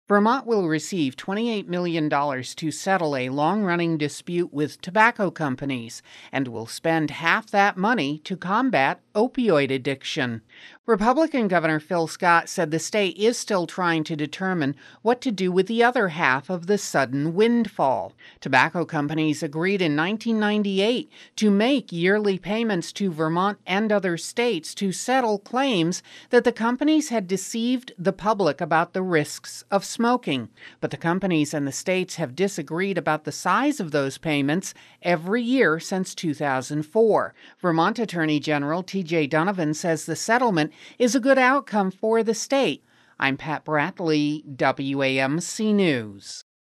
Vermont will receive $28 million to settle a long-running dispute with tobacco companies and will spend half that money to combat opioid addiction. Republican Governor Phil Scott said the state is still trying to determine what to do with the other half of the sudden windfall. Tobacco companies agreed in 1998 to make yearly payments to Vermont and other states to settle claims that the companies had deceived the public about the risks of smoking. But the companies and the states have disagreed about the size of those payments every year since 2004. Vermont Attorney General T.J. Donovan says the settlement is a good outcome for the state. I'm Pat Bradley, WAMC News.